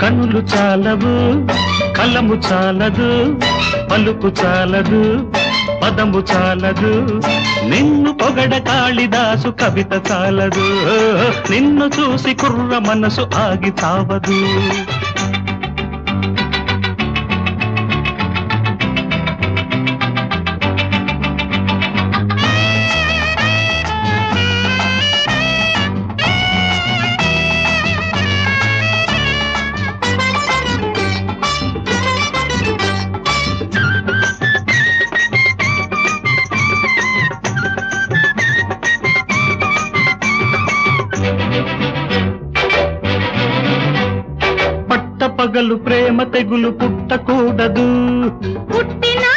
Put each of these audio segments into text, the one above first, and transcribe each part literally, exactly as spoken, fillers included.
కనులు చాలవు కలము చాలదు పలుకు చాలదు పదము చాలదు నిన్ను పొగడ కాళిదాసు కవిత చాలదు నిన్ను చూసి కుర్ర మనసు ఆగి చావదు పగలు ప్రేమ తెగులు పుట్టకూడదు పుట్టినా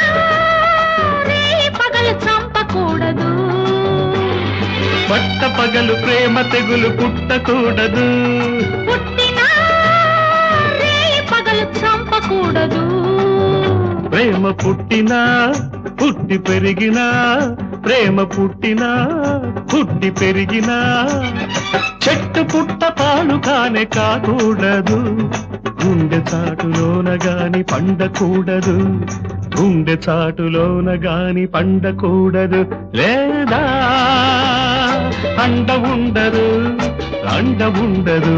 పగలు చంపకూడదు పట్ట పగలు ప్రేమ తెగులు పుట్టకూడదు పుట్టినా పగలు చంపకూడదు ప్రేమ పుట్టినా పుట్టి పెరిగినా ప్రేమ పుట్టినా పుట్టి పెరిగినా చెట్టు పుట్ట పాలు కానే కాకూడదు గుండె చాటులోన గాని పండకూడదు గుండె చాటులోన గాని పండకూడదు లేదా అండ ఉండదు అండ ఉండదు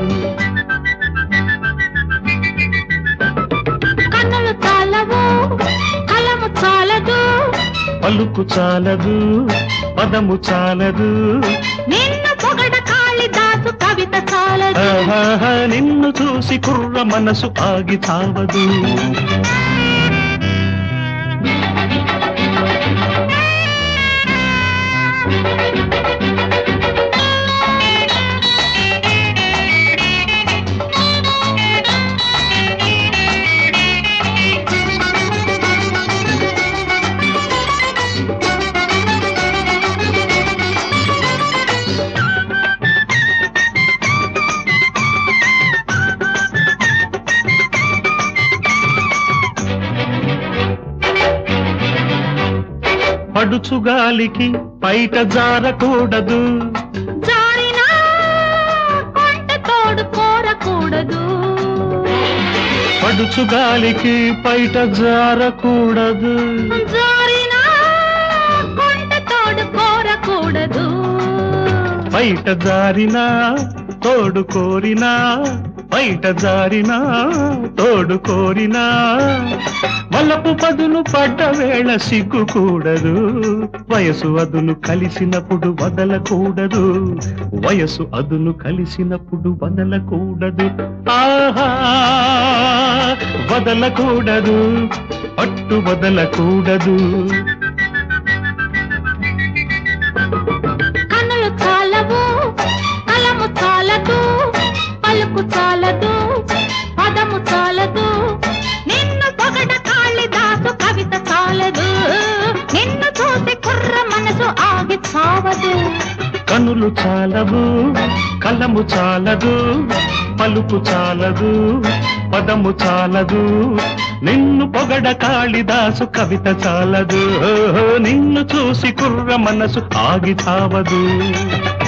కన్నులు చాలవు కలము చాలదు పలుకు చాలదు పదము చాలదు నిన్ను పొగడ కాళిదాసు కవిత చాలదు నిన్ను చూసి కుర్ర మనసు ఆగి చావదు పడుచుగాలికి పైట జారకూడదు జారినా కొంట తోడు కోరకూడదు పడుచుగాలికి పైట జారకూడదు జారినా కొంట తోడు కోరకూడదు బయట జారినా తోడు కోరినా బయట జారినా తోడు కోరినా వలపు పదును పడ్డ వేళ సిగ్గుకూడదు వయసు అదును కలిసినప్పుడు వదలకూడదు వయసు అదును కలిసినప్పుడు వదలకూడదు ఆహా వదలకూడదు పట్టు వదలకూడదు కన్నులు చాలవు కలము చాలదు పలుకు చాలదు పదము చాలదు నిన్ను పొగడ కాళిదాసు కవిత చాలదు నిన్ను చూసి కుర్ర మనసు ఆగి చావదు కనులు చాలవు కలము చాలదు పలుకు చాలదు పదము చాలదు నిన్ను పొగడ కాళిదాసు కవిత చాలదు నిన్ను చూసి కుర్ర మనసు ఆగి చావదు